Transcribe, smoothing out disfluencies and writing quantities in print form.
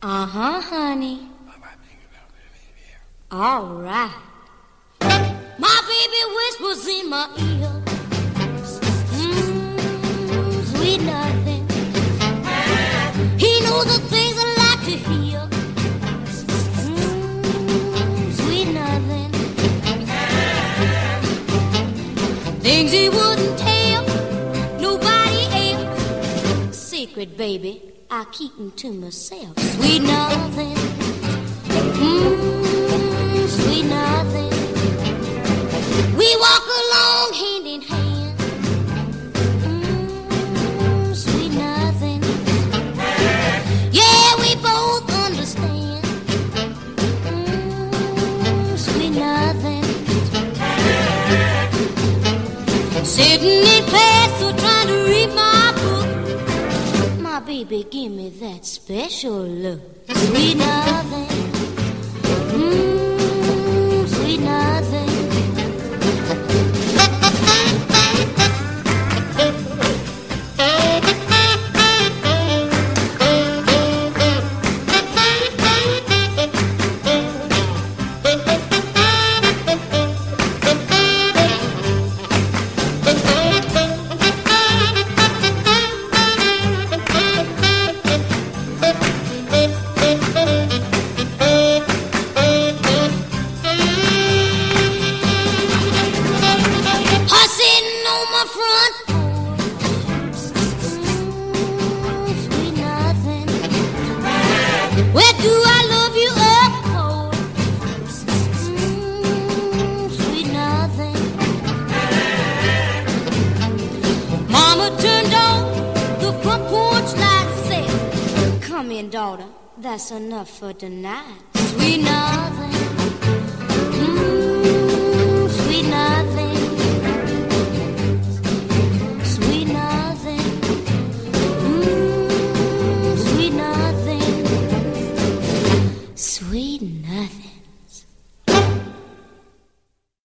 Uh-huh, honey. All right. My baby whispers in my ear. Sweet nothing. He knows the things I like to hear. Sweet nothing. Things he wouldn't tell nobody else. Secret, baby, I keep them to myself. Sweet nothing. Sweet nothing. We walk along hand in hand. Sweet nothing. Yeah, we both understand. Sweet nothing. Sitting in class or trying to read my book. My baby, give me that special look. Sweet nothing. Sweet nothing. Where do I love you up, sweet nothing. Mama turned on the front porch light, said, come in, daughter, that's enough for tonight. Sweet nothing.